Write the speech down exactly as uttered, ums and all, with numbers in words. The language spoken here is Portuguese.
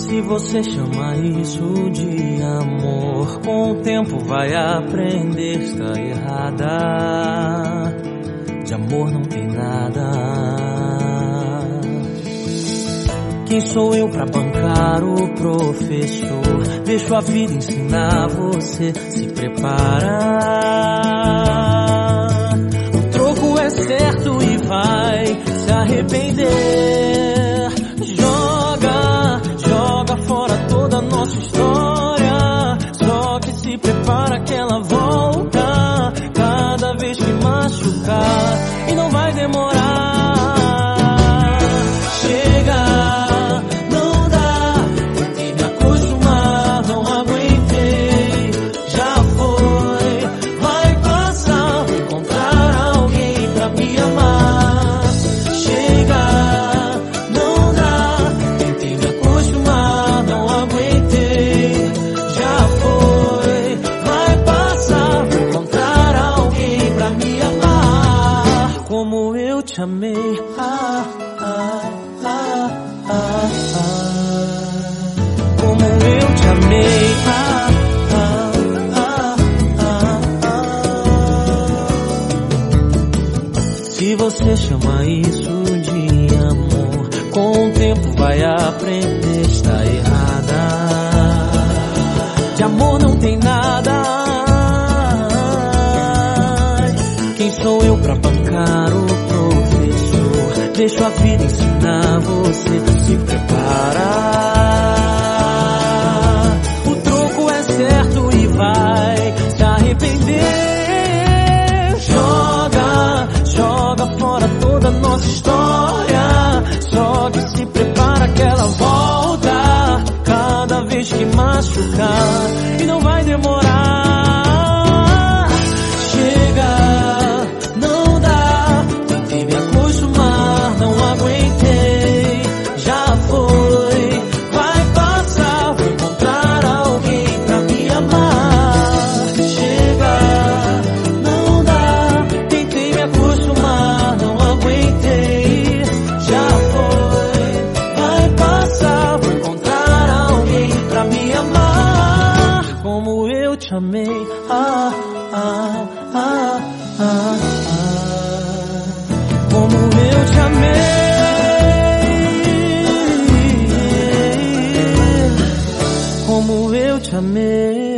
Se você chama isso de amor, com o tempo vai aprender, está errada. De amor não tem nada. Quem sou eu pra bancar o professor? Deixo a vida ensinar você, se prepara. O troco é certo e vai se arrepender. Joga, joga fora toda a nossa história. Só que se prepara que ela volta cada vez que machucar, e não vai demorar. Te amei, ah, ah, ah, ah, ah. Como eu te amei, ah, ah, ah, ah, ah. Se você chama isso de amor, com o tempo vai aprender, está errada. De amor não tem nada. Quem sou eu pra bancar o professor? Deixo a vida ensinar você, se preparar. O troco é certo e vai se arrepender. Joga, joga fora toda a nossa história. Só que se prepara que ela volta cada vez que machucar, e não vai demorar. Te amei, ah, ah, ah, ah, ah. Como eu te amei, como eu te amei.